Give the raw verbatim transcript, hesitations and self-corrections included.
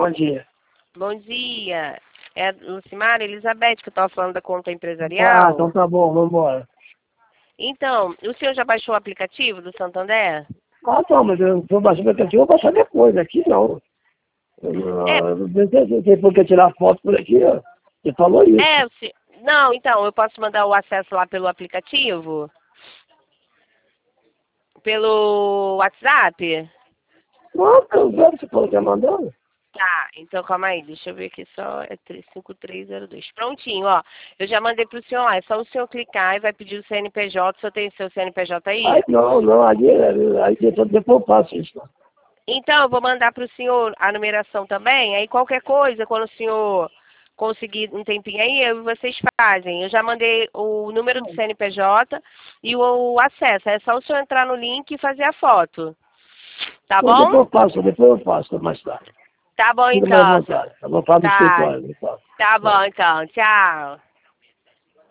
Bom dia. Bom dia. É a Lucimara Elizabeth que eu estava falando da conta Ah, empresarial. então tá bom, vamos embora. Então, o senhor já baixou o aplicativo do Santander? Ah, tá, mas eu estou baixando o aplicativo, eu vou baixar depois, aqui não. Eu É, não não sei se tem por que tirar foto por aqui, ó. Você falou isso. é, o se- não, então, eu posso mandar o acesso lá pelo aplicativo? Pelo WhatsApp? Não, eu não você falou que ia mandando. Tá, então calma aí, deixa eu ver aqui só, é cinco três zero dois. Prontinho, ó, eu já mandei pro senhor lá, é só o senhor clicar e vai pedir o C N P J, o senhor tem seu C N P J Ai, aí? não, não, ali, aí depois depois eu faço isso. Então, eu vou mandar para o senhor a numeração também, aí qualquer coisa, quando o senhor conseguir um tempinho aí, eu e vocês fazem. Eu já mandei o número do C N P J e o, o acesso, é só o senhor entrar no link e fazer a foto. Tá Então bom? depois eu faço, depois eu faço mais tarde. Tá bom Fica mais à então. vontade. Eu vou para o Tá, escritório, eu faço. tá bom então. Tchau.